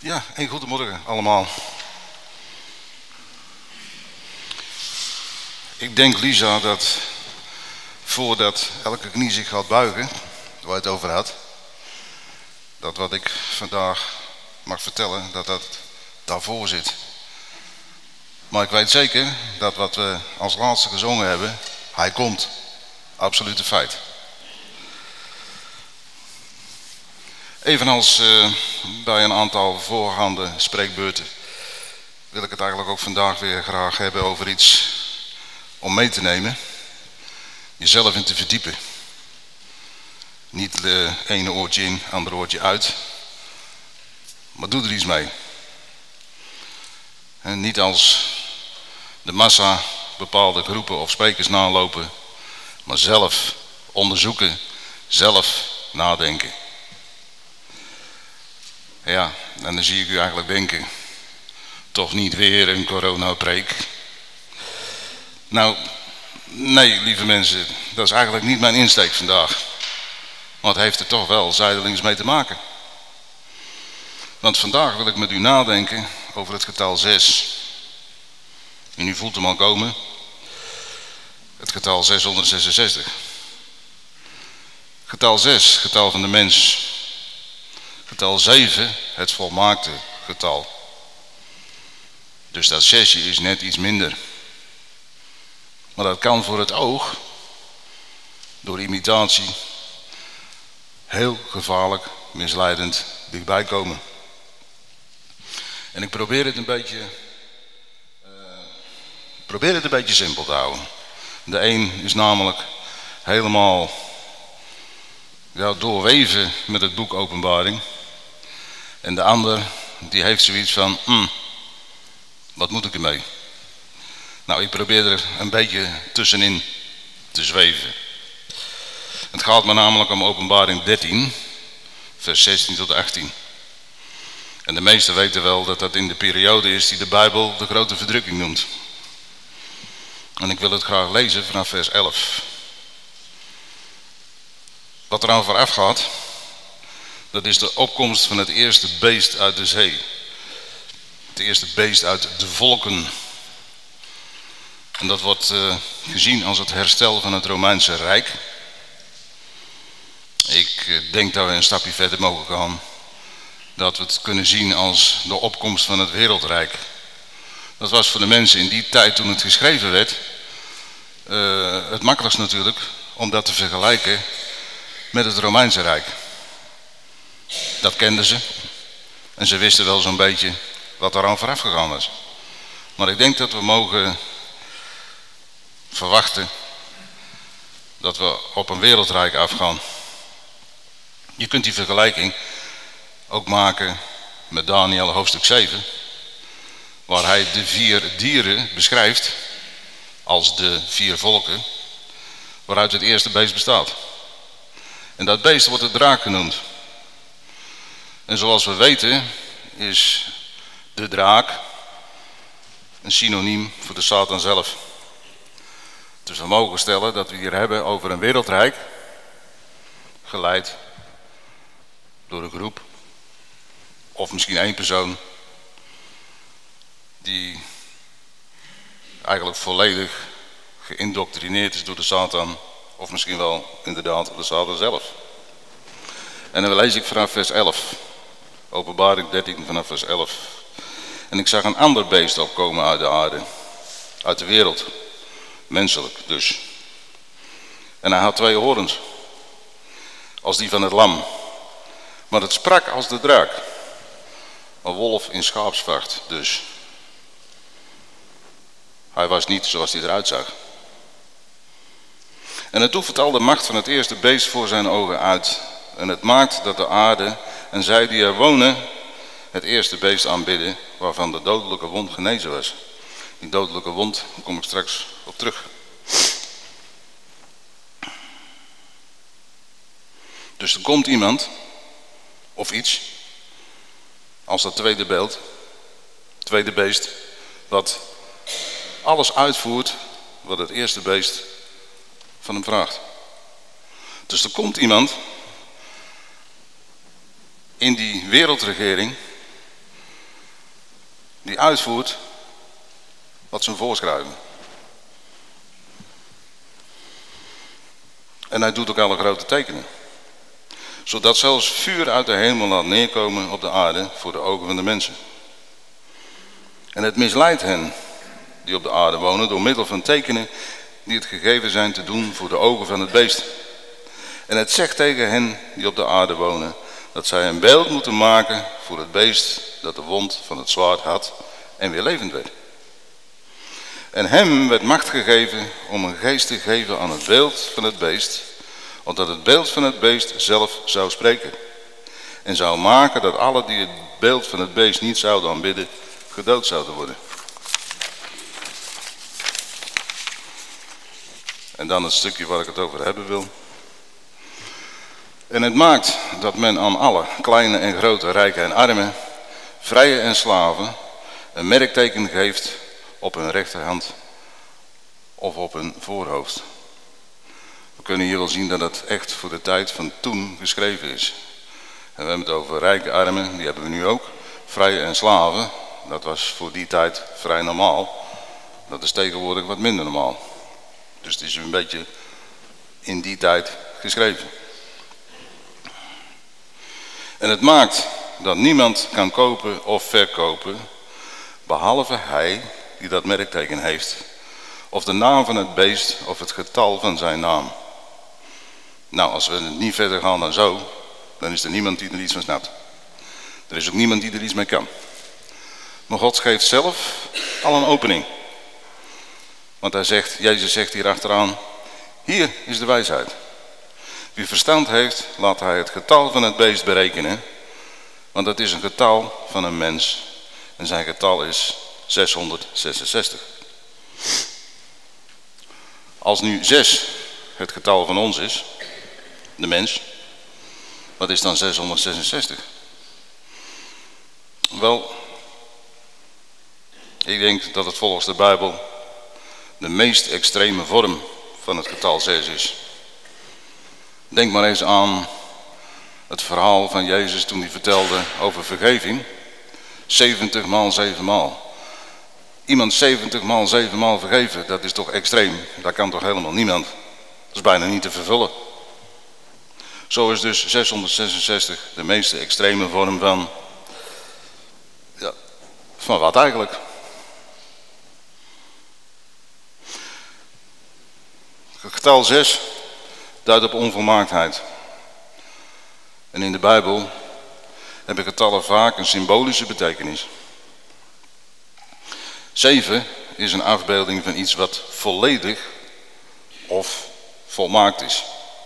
Ja, een goedemorgen allemaal. Ik denk, Lisa, dat voordat elke knie zich gaat buigen, waar je het over had, dat wat ik vandaag mag vertellen, dat dat daarvoor zit. Maar ik weet zeker dat wat we als laatste gezongen hebben, hij komt. Absolute feit. Evenals bij een aantal voorgaande spreekbeurten wil ik het eigenlijk ook vandaag weer graag hebben over iets om mee te nemen. Jezelf in te verdiepen. Niet de ene oortje in, andere oortje uit. Maar doe er iets mee. En niet als de massa bepaalde groepen of sprekers nalopen, maar zelf onderzoeken, zelf nadenken. Ja, en dan zie ik u eigenlijk denken, toch niet weer een coronapreek. Nou, nee, lieve mensen, dat is eigenlijk niet mijn insteek vandaag. Maar het heeft er toch wel zijdelings mee te maken. Want vandaag wil ik met u nadenken over het getal 6. En u voelt hem al komen. Het getal 666. Getal 6, getal van de mens. Getal 7, het volmaakte getal. Dus dat 6 is net iets minder. Maar dat kan voor het oog, door imitatie, heel gevaarlijk, misleidend dichtbij komen. En ik probeer het een beetje simpel te houden. De een is namelijk helemaal doorweven met het boek Openbaring. En de ander die heeft zoiets van, wat moet ik ermee? Nou, ik probeer er een beetje tussenin te zweven. Het gaat me namelijk om Openbaring 13, vers 16 tot 18. En de meesten weten wel dat dat in de periode is die de Bijbel de grote verdrukking noemt. En ik wil het graag lezen vanaf vers 11. Wat er aan vooraf gaat, dat is de opkomst van het eerste beest uit de zee. Het eerste beest uit de volken. En dat wordt gezien als het herstel van het Romeinse Rijk. Ik denk dat we een stapje verder mogen gaan. Dat we het kunnen zien als de opkomst van het wereldrijk. Dat was voor de mensen in die tijd toen het geschreven werd, het makkelijkst natuurlijk om dat te vergelijken met het Romeinse Rijk. Dat kenden ze. En ze wisten wel zo'n beetje wat eraan vooraf gegaan was. Maar ik denk dat we mogen verwachten dat we op een wereldrijk afgaan. Je kunt die vergelijking ook maken met Daniel hoofdstuk 7, waar hij de 4 dieren beschrijft als de 4 volken, waaruit het eerste beest bestaat. En dat beest wordt de draak genoemd. En zoals we weten is de draak een synoniem voor de Satan zelf. Dus we mogen stellen dat we hier hebben over een wereldrijk, geleid door een groep, of misschien 1 persoon, die eigenlijk volledig geïndoctrineerd is door de Satan, of misschien wel inderdaad de Satan zelf. En dan lees ik vanaf vers 11, Openbaring 13 vanaf vers 11. En ik zag een ander beest opkomen uit de aarde, uit de wereld, menselijk dus. En hij had 2 horens, als die van het lam. Maar het sprak als de draak, een wolf in schaapsvacht dus. Hij was niet zoals hij eruit zag. En het oefent al de macht van het eerste beest voor zijn ogen uit. En het maakt dat de aarde en zij die er wonen het eerste beest aanbidden, waarvan de dodelijke wond genezen was. Die dodelijke wond, daar kom ik straks op terug. Dus er komt iemand, of iets, als dat tweede beeld, tweede beest, wat alles uitvoert wat het eerste beest van hem vraagt. Dus er komt iemand in die wereldregering die uitvoert wat ze hem voorschrijven. En hij doet ook alle grote tekenen. Zodat zelfs vuur uit de hemel laat neerkomen op de aarde voor de ogen van de mensen. En het misleidt hen die op de aarde wonen door middel van tekenen die het gegeven zijn te doen voor de ogen van het beest. En het zegt tegen hen die op de aarde wonen dat zij een beeld moeten maken voor het beest dat de wond van het zwaard had en weer levend werd. En hem werd macht gegeven om een geest te geven aan het beeld van het beest, opdat het beeld van het beest zelf zou spreken. En zou maken dat alle die het beeld van het beest niet zouden aanbidden, gedood zouden worden. En dan het stukje waar ik het over hebben wil. En het maakt dat men aan alle, kleine en grote, rijken en armen, vrije en slaven, een merkteken geeft op hun rechterhand of op hun voorhoofd. We kunnen hier wel zien dat het echt voor de tijd van toen geschreven is. En we hebben het over rijke armen, die hebben we nu ook. Vrije en slaven, dat was voor die tijd vrij normaal. Dat is tegenwoordig wat minder normaal. Dus het is een beetje in die tijd geschreven. En het maakt dat niemand kan kopen of verkopen, behalve hij die dat merkteken heeft, of de naam van het beest of het getal van zijn naam. Nou, als we niet verder gaan dan zo, dan is er niemand die er iets van snapt. Er is ook niemand die er iets mee kan. Maar God geeft zelf al een opening. Want Jezus zegt hier achteraan, hier is de wijsheid. Wie verstand heeft, laat hij het getal van het beest berekenen. Want het is een getal van een mens. En zijn getal is 666. Als nu 6 het getal van ons is, de mens, wat is dan 666? Wel, ik denk dat het volgens de Bijbel de meest extreme vorm van het getal 6 is. Denk maar eens aan het verhaal van Jezus toen hij vertelde over vergeving. 70 maal 7 maal. Iemand 70 maal 7 maal vergeven, dat is toch extreem. Dat kan toch helemaal niemand. Dat is bijna niet te vervullen. Zo is dus 666 de meest extreme vorm van, ja, van wat eigenlijk? Het getal 6 duidt op onvolmaaktheid. En in de Bijbel hebben getallen vaak een symbolische betekenis. 7 is een afbeelding van iets wat volledig of volmaakt is.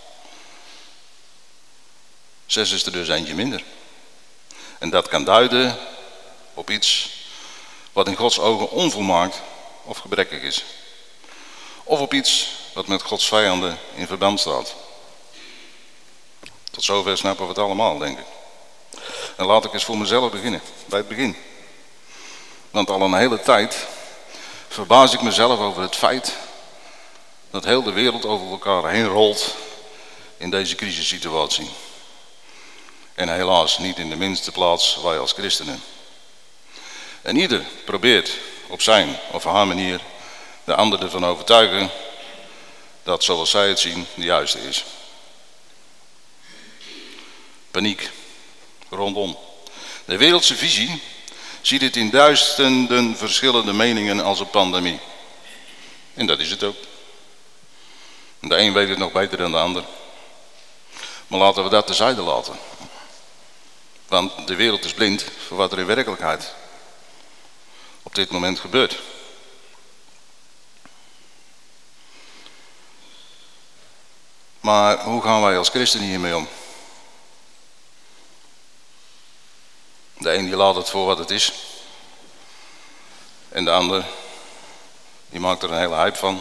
6 is er dus eentje minder. En dat kan duiden op iets wat in Gods ogen onvolmaakt of gebrekkig is. Of op iets wat met Gods vijanden in verband staat. Tot zover snappen we het allemaal, denk ik. En laat ik eens voor mezelf beginnen, bij het begin. Want al een hele tijd verbaas ik mezelf over het feit dat heel de wereld over elkaar heen rolt in deze crisissituatie. En helaas niet in de minste plaats wij als christenen. En ieder probeert op zijn of haar manier de ander ervan overtuigen dat zoals zij het zien de juiste is. Paniek rondom. De wereldse visie ziet het in duizenden verschillende meningen als een pandemie. En dat is het ook. De een weet het nog beter dan de ander. Maar laten we dat terzijde laten. Want de wereld is blind voor wat er in werkelijkheid op dit moment gebeurt. Maar hoe gaan wij als christenen hiermee om? De een die laat het voor wat het is. En de ander die maakt er een hele hype van.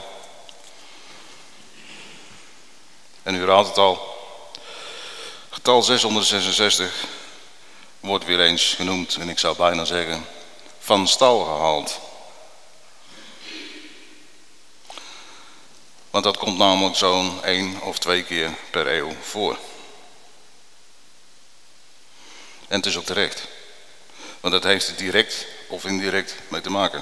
En u raadt het al. Getal 666 wordt weer eens genoemd, en ik zou bijna zeggen, van stal gehaald. Want dat komt namelijk zo'n 1 of 2 keer per eeuw voor. En het is ook terecht. Want dat heeft er direct of indirect mee te maken.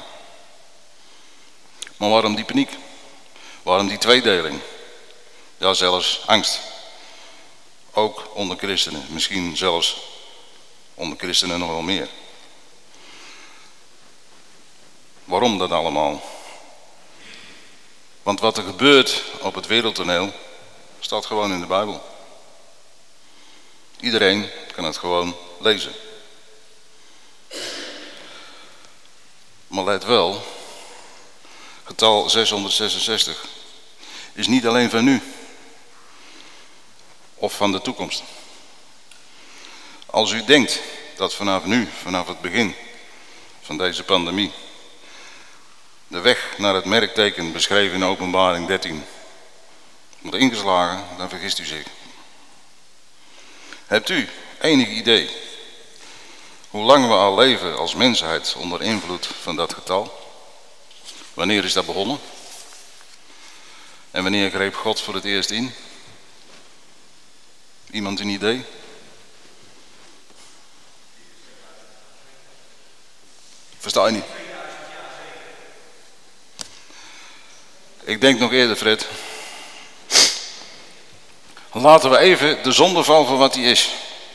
Maar waarom die paniek? Waarom die tweedeling? Ja, zelfs angst. Ook onder christenen. Misschien zelfs onder christenen nog wel meer. Waarom dat allemaal? Want wat er gebeurt op het wereldtoneel staat gewoon in de Bijbel. Iedereen kan het gewoon lezen. Maar let wel, getal 666 is niet alleen van nu of van de toekomst. Als u denkt dat vanaf nu, vanaf het begin van deze pandemie, de weg naar het merkteken beschreven in Openbaring 13 wordt ingeslagen, dan vergist u zich. Hebt u enig idee hoe lang we al leven als mensheid onder invloed van dat getal? Wanneer is dat begonnen? En wanneer greep God voor het eerst in? Iemand een idee? Versta je niet? Ik denk nog eerder, Fred. Laten we even de zondeval voor wat die is.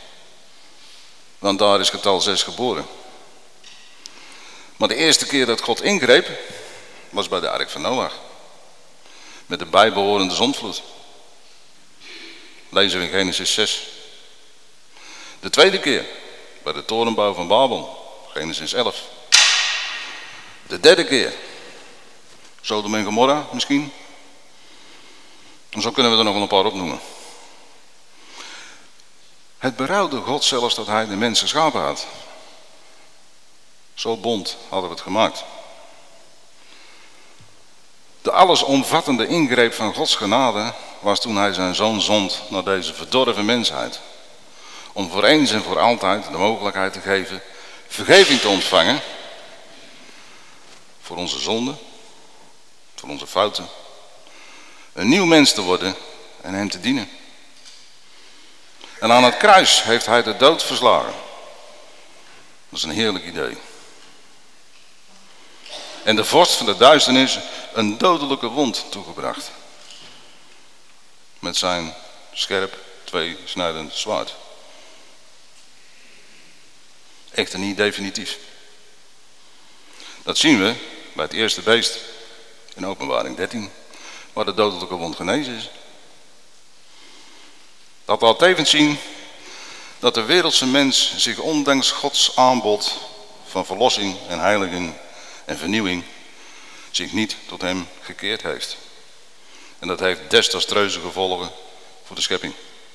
Want daar is getal 6 geboren. Maar de eerste keer dat God ingreep, was bij de ark van Noach. Met de bijbehorende zondvloed. Lezen we in Genesis 6. De tweede keer, bij de torenbouw van Babel. Genesis 11. De derde keer, Sodom en Gomorra misschien. En zo kunnen we er nog wel een paar opnoemen. Het berouwde God zelfs dat hij de mens geschapen had. Zo bond hadden we het gemaakt. De allesomvattende ingreep van Gods genade was toen hij zijn zoon zond naar deze verdorven mensheid. Om voor eens en voor altijd de mogelijkheid te geven vergeving te ontvangen. Voor onze zonden, voor onze fouten. Een nieuw mens te worden en hem te dienen. En aan het kruis heeft hij de dood verslagen. Dat is een heerlijk idee. En de vorst van de duisternis een dodelijke wond toegebracht. Met zijn scherp tweesnijdend zwaard. Echter niet definitief. Dat zien we bij het eerste beest in Openbaring 13. Waar de dodelijke wond genezen is. Dat laat tevens zien dat de wereldse mens zich ondanks Gods aanbod van verlossing en heiliging en vernieuwing zich niet tot hem gekeerd heeft. En dat heeft desastreuze gevolgen voor de schepping.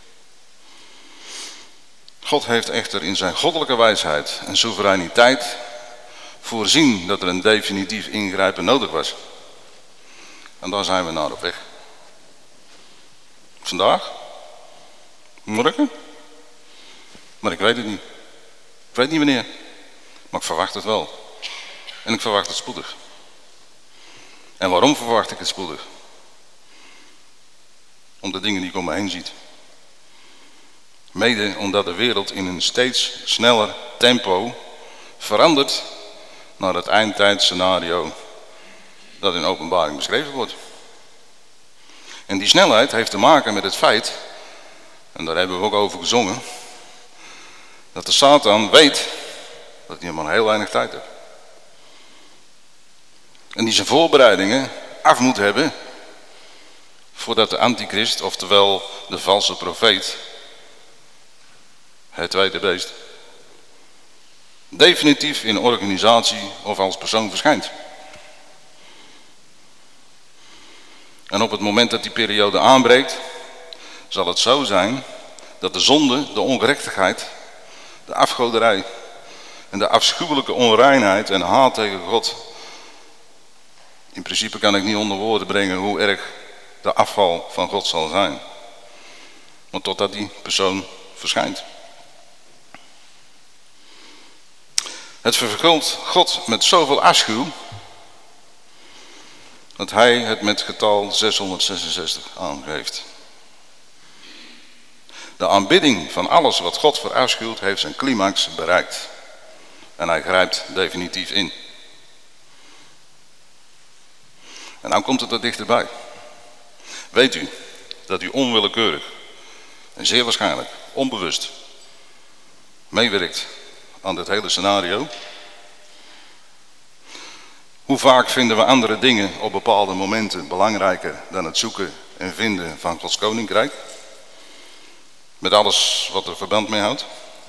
God heeft echter in zijn goddelijke wijsheid en soevereiniteit voorzien dat er een definitief ingrijpen nodig was. En daar zijn we naar op weg. Vandaag? Morgen? Maar ik weet het niet. Ik weet niet wanneer. Maar ik verwacht het wel. En ik verwacht het spoedig. En waarom verwacht ik het spoedig? Om de dingen die ik om me heen ziet. Mede omdat de wereld in een steeds sneller tempo verandert naar het eindtijdscenario dat in Openbaring beschreven wordt. En die snelheid heeft te maken met het feit, en daar hebben we ook over gezongen, dat de Satan weet dat hij maar heel weinig tijd heeft. En die zijn voorbereidingen af moet hebben voordat de antichrist, oftewel de valse profeet, het tweede beest, definitief in organisatie of als persoon verschijnt. En op het moment dat die periode aanbreekt, zal het zo zijn dat de zonde, de ongerechtigheid, de afgoderij en de afschuwelijke onreinheid en haat tegen God, in principe kan ik niet onder woorden brengen hoe erg de afval van God zal zijn. Maar totdat die persoon verschijnt. Het vervult God met zoveel afschuw dat hij het met getal 666 aangeeft. De aanbidding van alles wat God verafschuwt heeft zijn climax bereikt. En hij grijpt definitief in. En nou komt het er dichterbij. Weet u dat u onwillekeurig en zeer waarschijnlijk onbewust meewerkt aan dit hele scenario? Hoe vaak vinden we andere dingen op bepaalde momenten belangrijker dan het zoeken en vinden van Gods koninkrijk? Met alles wat er verband mee houdt.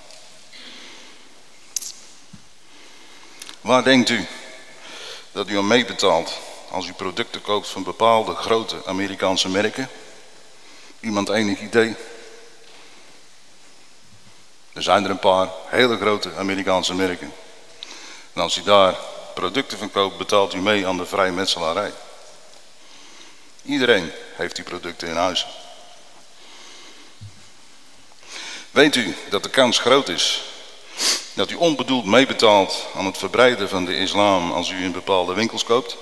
Waar denkt u dat u aan meebetaalt als u producten koopt van bepaalde grote Amerikaanse merken? Iemand enig idee? Er zijn er een paar hele grote Amerikaanse merken. En als u daar producten van koopt, betaalt u mee aan de vrijmetselarij. Iedereen heeft die producten in huis. Weet u dat de kans groot is dat u onbedoeld meebetaalt aan het verbreiden van de islam als u in bepaalde winkels koopt?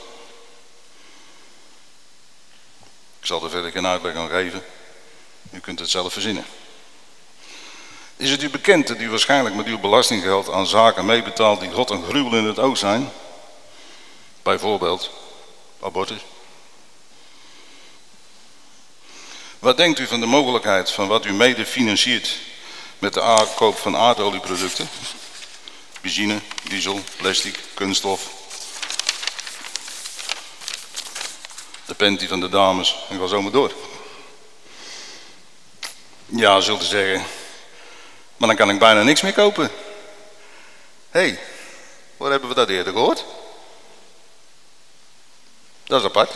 Ik zal er verder geen uitleg aan geven. U kunt het zelf verzinnen. Is het u bekend dat u waarschijnlijk met uw belastinggeld aan zaken meebetaalt die God een gruwel in het oog zijn? Bijvoorbeeld abortus. Wat denkt u van de mogelijkheid van wat u mede financiert met de aankoop van aardolieproducten? Benzine, diesel, plastic, kunststof. De panty van de dames en ga zo maar door. Ja, zult u zeggen, maar dan kan ik bijna niks meer kopen. Hé, waar hebben we dat eerder gehoord? Dat is apart.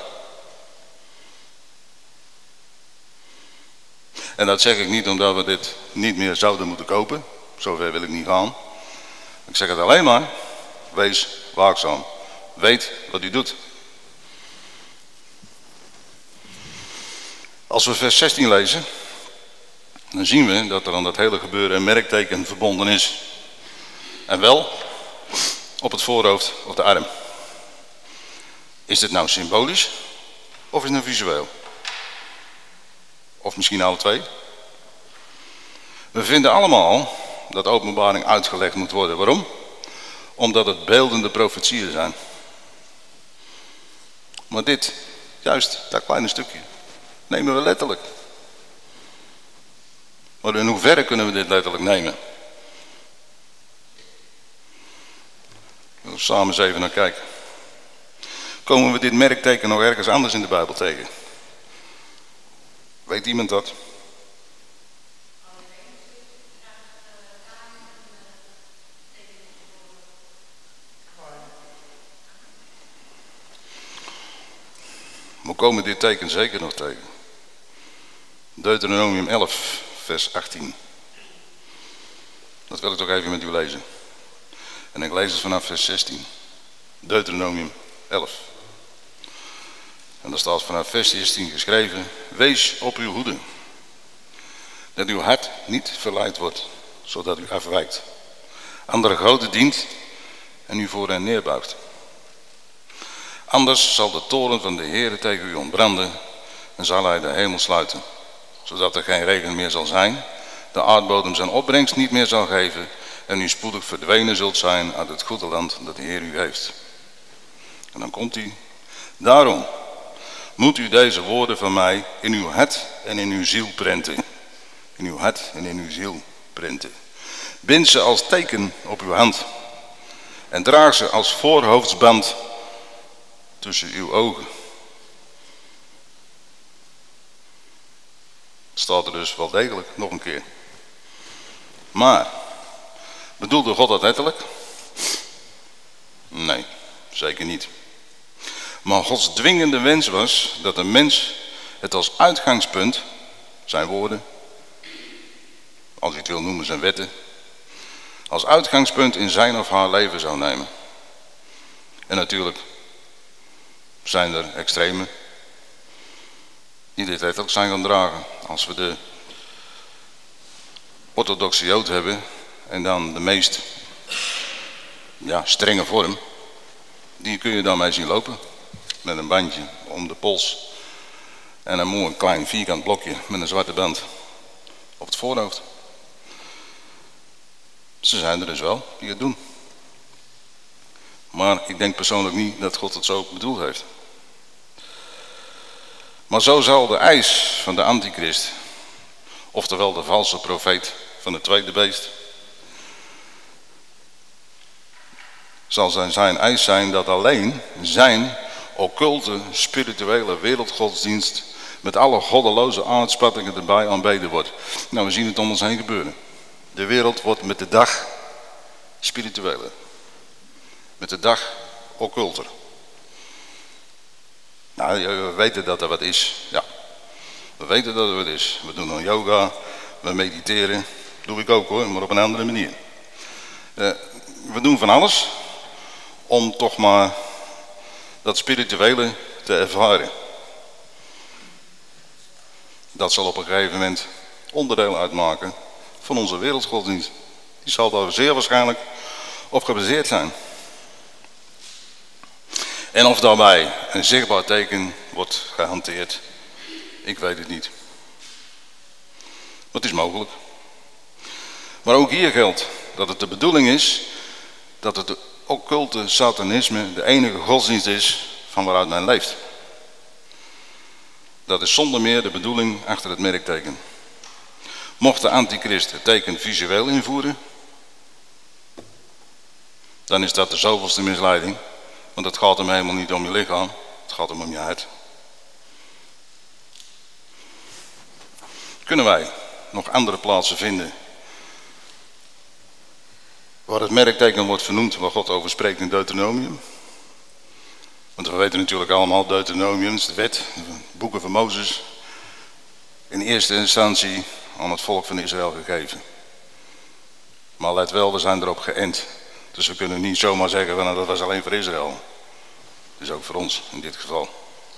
En dat zeg ik niet omdat we dit niet meer zouden moeten kopen. Zover wil ik niet gaan. Ik zeg het alleen maar, wees waakzaam. Weet wat u doet. Als we vers 16 lezen, dan zien we dat er aan dat hele gebeuren een merkteken verbonden is. En wel op het voorhoofd of de arm. Is dit nou symbolisch of is het nou visueel? Of misschien alle twee? We vinden allemaal dat openbaring uitgelegd moet worden. Waarom? Omdat het beeldende profetieën zijn. Maar dit, juist dat kleine stukje, nemen we letterlijk. Maar in hoeverre kunnen we dit letterlijk nemen? We gaan samen eens even naar kijken. Komen we dit merkteken nog ergens anders in de Bijbel tegen? Weet iemand dat? We komen dit teken zeker nog tegen. Deuteronomium 11, vers 18. Dat wil ik toch even met u lezen. En ik lees het vanaf vers 16. Deuteronomium 11. En daar staat vanaf vers 16 geschreven: wees op uw hoede, dat uw hart niet verleid wordt, zodat u afwijkt, andere goden dient en u voor hen neerbuigt. Anders zal de toorn van de Heere tegen u ontbranden en zal hij de hemel sluiten, zodat er geen regen meer zal zijn, de aardbodem zijn opbrengst niet meer zal geven en u spoedig verdwenen zult zijn uit het goede land dat de Heer u heeft. En dan komt hij. Daarom moet u deze woorden van mij in uw hart en in uw ziel prenten. In uw hart en in uw ziel prenten. Bind ze als teken op uw hand en draag ze als voorhoofdsband tussen uw ogen. Het staat er dus wel degelijk, nog een keer. Maar, bedoelde God dat letterlijk? Nee, zeker niet. Maar Gods dwingende wens was dat een mens het als uitgangspunt, zijn woorden, als je het wil noemen zijn wetten, als uitgangspunt in zijn of haar leven zou nemen. En natuurlijk zijn er extremen die dit letterlijk zijn gaan dragen. Als we de orthodoxe Jood hebben en dan de meest strenge vorm, die kun je dan mee zien lopen. Met een bandje om de pols en een mooi klein vierkant blokje met een zwarte band op het voorhoofd. Ze zijn er dus wel die het doen. Maar ik denk persoonlijk niet dat God het zo bedoeld heeft. Maar zo zal de eis van de antichrist, oftewel de valse profeet van het tweede beest, zal zijn eis zijn dat alleen zijn occulte spirituele wereldgodsdienst met alle goddeloze aanspattingen erbij aanbeden wordt. Nou, we zien het om ons heen gebeuren. De wereld wordt met de dag spiritueler. Met de dag occulter. Nou, we weten dat er wat is. Ja, we weten dat er wat is. We doen dan yoga, we mediteren. Doe ik ook hoor, maar op een andere manier. We doen van alles om toch maar dat spirituele te ervaren. Dat zal op een gegeven moment onderdeel uitmaken van onze wereldgodsdienst. Die zal daar zeer waarschijnlijk op gebaseerd zijn. En of daarbij een zichtbaar teken wordt gehanteerd, ik weet het niet. Maar het is mogelijk. Maar ook hier geldt dat het de bedoeling is dat het occulte satanisme de enige godsdienst is van waaruit men leeft. Dat is zonder meer de bedoeling achter het merkteken. Mocht de antichrist het teken visueel invoeren, dan is dat de zoveelste misleiding. Want het gaat hem helemaal niet om je lichaam, het gaat hem om je hart. Kunnen wij nog andere plaatsen vinden waar het merkteken wordt vernoemd, waar God over spreekt in Deuteronomium? Want we weten natuurlijk allemaal, Deuteronomium is de wet, de boeken van Mozes, in eerste instantie aan het volk van Israël gegeven. Maar let wel, we zijn erop geënt. Dus we kunnen niet zomaar zeggen, nou, dat was alleen voor Israël. Dus ook voor ons in dit geval.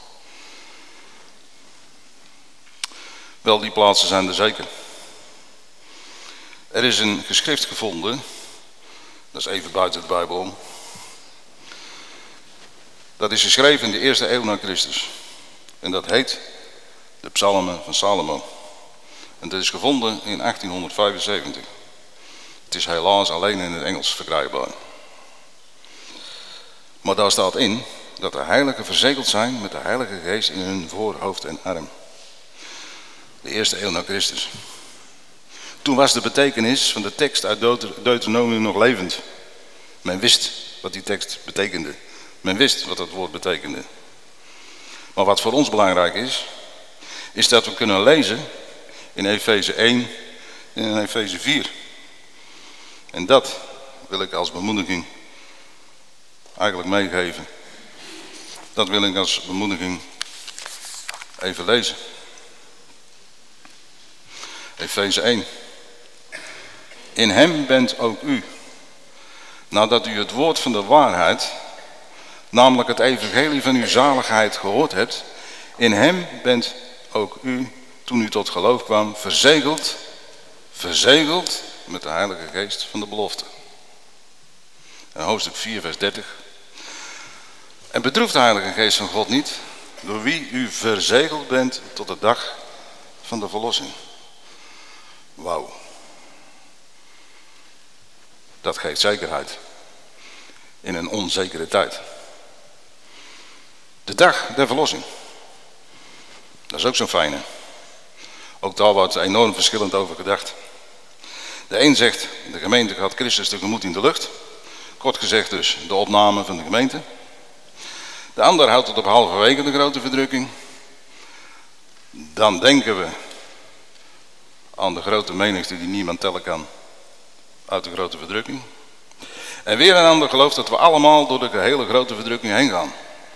Wel, die plaatsen zijn er zeker. Er is een geschrift gevonden, dat is even buiten de Bijbel om. Dat is geschreven in de eerste eeuw na Christus. En dat heet de Psalmen van Salomo. En dat is gevonden in 1875. Het is helaas alleen in het Engels verkrijgbaar. Maar daar staat in dat de heiligen verzegeld zijn met de Heilige Geest in hun voorhoofd en arm. De eerste eeuw na Christus. Toen was de betekenis van de tekst uit Deuteronomium nog levend. Men wist wat die tekst betekende. Men wist wat dat woord betekende. Maar wat voor ons belangrijk is dat we kunnen lezen in Efeze 1 en in Efeze 4. En dat wil ik als bemoediging eigenlijk meegeven. Dat wil ik als bemoediging even lezen. Efeze 1. In hem bent ook u, nadat u het woord van de waarheid, namelijk het evangelie van uw zaligheid gehoord hebt, in hem bent ook u, toen u tot geloof kwam, verzegeld met de Heilige Geest van de belofte. En hoofdstuk 4 vers 30. En bedroeft de Heilige Geest van God niet, door wie u verzegeld bent tot de dag van de verlossing. Wauw. Dat geeft zekerheid in een onzekere tijd. De dag der verlossing. Dat is ook zo'n fijne. Ook daar wordt enorm verschillend over gedacht. De een zegt, de gemeente gaat Christus tegemoet in de lucht. Kort gezegd dus, de opname van de gemeente. De ander houdt het op halverwege de grote verdrukking. Dan denken we aan de grote menigte die niemand tellen kan uit de grote verdrukking. En weer een ander gelooft dat we allemaal door de hele grote verdrukking heen gaan.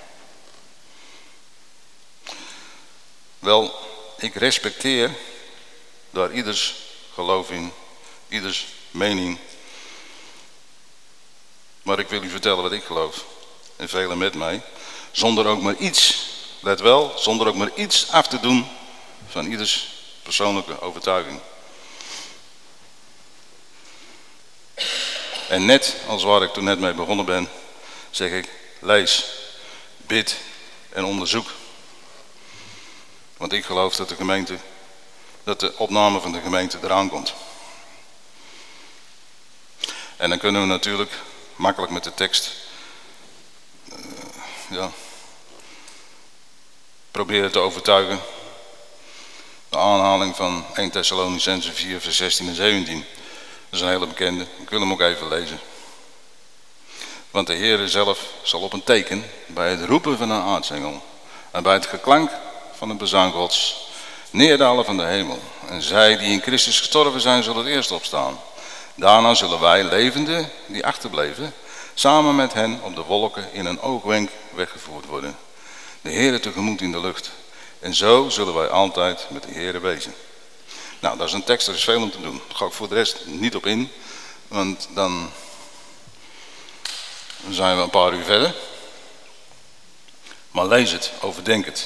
Wel, ik respecteer daar ieders geloof in, ieders mening. Maar ik wil u vertellen wat ik geloof. En velen met mij. Zonder ook maar iets, let wel, zonder ook maar iets af te doen van ieders persoonlijke overtuiging. En net als waar ik toen net mee begonnen ben, zeg ik, lees, bid en onderzoek. Want ik geloof dat de opname van de gemeente eraan komt. En dan kunnen we natuurlijk makkelijk met de tekst proberen te overtuigen. De aanhaling van 1 Thessalonicenzen 4 vers 16 en 17. Dat is een hele bekende. Ik wil hem ook even lezen. Want de Heere zelf zal op een teken bij het roepen van een aartsengel en bij het geklank van een bezang Gods neerdalen van de hemel. En zij die in Christus gestorven zijn, zullen het eerst opstaan. Daarna zullen wij levenden die achterbleven samen met hen op de wolken in een oogwenk weggevoerd worden. De Heere tegemoet in de lucht. En zo zullen wij altijd met de Heere wezen. Nou, dat is een tekst, er is veel om te doen. Daar ga ik voor de rest niet op in. Want dan zijn we een paar uur verder. Maar lees het, overdenk het.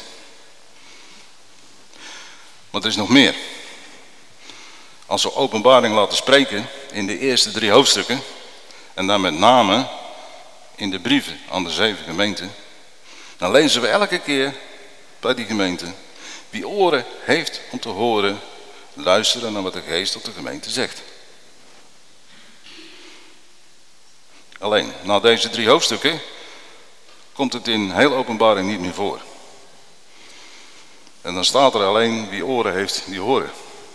Want er is nog meer. Als we Openbaring laten spreken in de eerste 3 hoofdstukken. En dan met name in de brieven aan de 7 gemeenten. Dan lezen we elke keer bij die gemeente. Wie oren heeft om te horen, luisteren naar wat de geest tot de gemeente zegt. Alleen, na deze 3 hoofdstukken komt het in heel Openbaring niet meer voor. En dan staat er alleen wie oren heeft, die horen.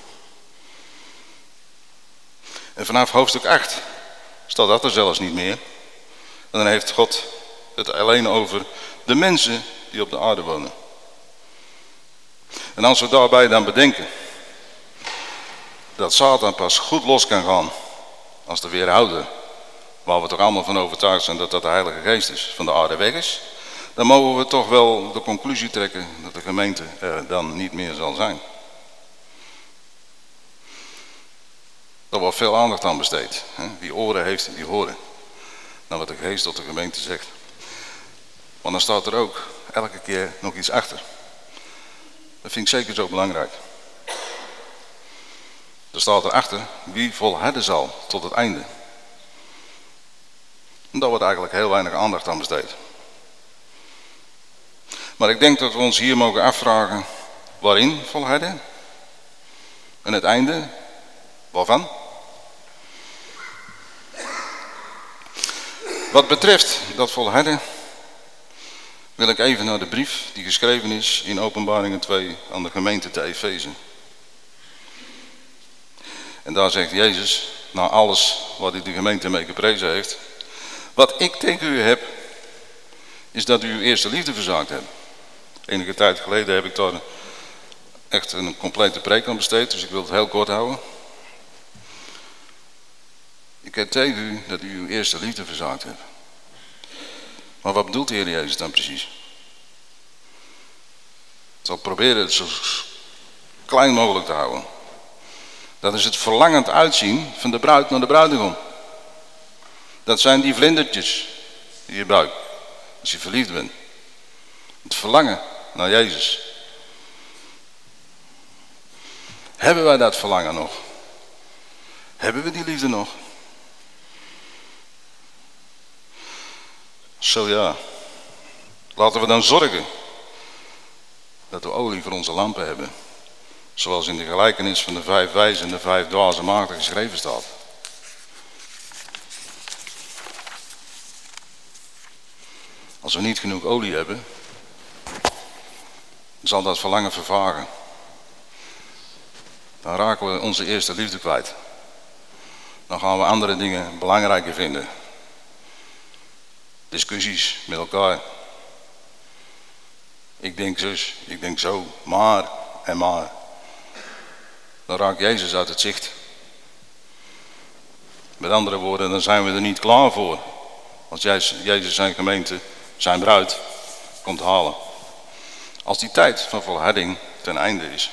En vanaf hoofdstuk 8 staat dat er zelfs niet meer. En dan heeft God het alleen over de mensen die op de aarde wonen. En als we daarbij dan bedenken dat Satan pas goed los kan gaan als de weerhouder, waar we toch allemaal van overtuigd zijn dat dat de Heilige Geest is, van de aarde weg is, dan mogen we toch wel de conclusie trekken dat de gemeente er dan niet meer zal zijn. Er wordt veel aandacht aan besteed. Wie oren heeft, die horen. Naar wat de geest tot de gemeente zegt. Want dan staat er ook elke keer nog iets achter. Dat vind ik zeker zo belangrijk. Er staat erachter wie volharden zal tot het einde. En daar wordt eigenlijk heel weinig aandacht aan besteed. Maar ik denk dat we ons hier mogen afvragen waarin volharden en het einde waarvan. Wat betreft dat volharden wil ik even naar de brief die geschreven is in Openbaringen 2 aan de gemeente te Efeze. En daar zegt Jezus, na alles wat hij de gemeente mee geprezen heeft, wat ik tegen u heb, is dat u uw eerste liefde verzaakt hebt. Enige tijd geleden heb ik daar echt een complete preek aan besteed, dus ik wil het heel kort houden. Ik heb tegen u dat u uw eerste liefde verzaakt hebt. Maar wat bedoelt de Heer Jezus dan precies? Ik zal proberen het zo klein mogelijk te houden. Dat is het verlangend uitzien van de bruid naar de bruidegom. Dat zijn die vlindertjes in je buik, als je verliefd bent. Het verlangen naar Jezus. Hebben wij dat verlangen nog? Hebben we die liefde nog? Zo ja, laten we dan zorgen dat we olie voor onze lampen hebben. Zoals in de gelijkenis van de 5 wijzen en de 5 dwaze maagden geschreven staat. Als we niet genoeg olie hebben, zal dat verlangen vervagen. Dan raken we onze eerste liefde kwijt. Dan gaan we andere dingen belangrijker vinden. Discussies met elkaar. Ik denk zus, ik denk zo, maar en maar. Dan raakt Jezus uit het zicht. Met andere woorden, dan zijn we er niet klaar voor. Als Jezus zijn gemeente, zijn bruid, komt halen. Als die tijd van volharding ten einde is.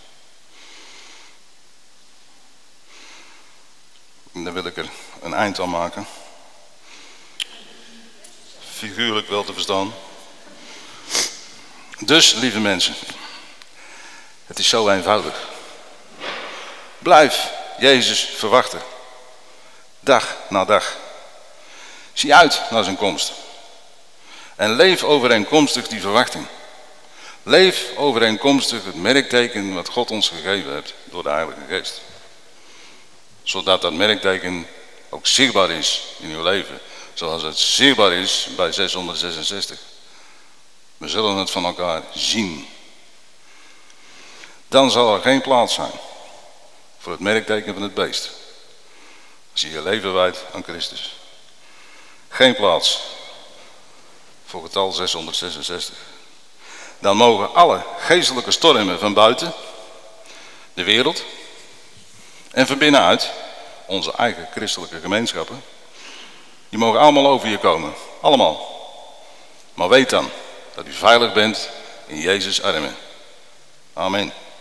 En dan wil ik er een eind aan maken. Figuurlijk wel te verstaan. Dus, lieve mensen, het is zo eenvoudig. Blijf Jezus verwachten. Dag na dag. Zie uit naar zijn komst. En leef overeenkomstig die verwachting. Leef overeenkomstig het merkteken wat God ons gegeven heeft door de Heilige Geest. Zodat dat merkteken ook zichtbaar is in uw leven. Zoals het zichtbaar is bij 666. We zullen het van elkaar zien. Dan zal er geen plaats zijn voor het merkteken van het beest. Als je je leven wijdt aan Christus. Geen plaats voor getal 666. Dan mogen alle geestelijke stormen van buiten, de wereld, en van binnenuit, onze eigen christelijke gemeenschappen, die mogen allemaal over je komen. Allemaal. Maar weet dan dat u veilig bent in Jezus' armen. Amen.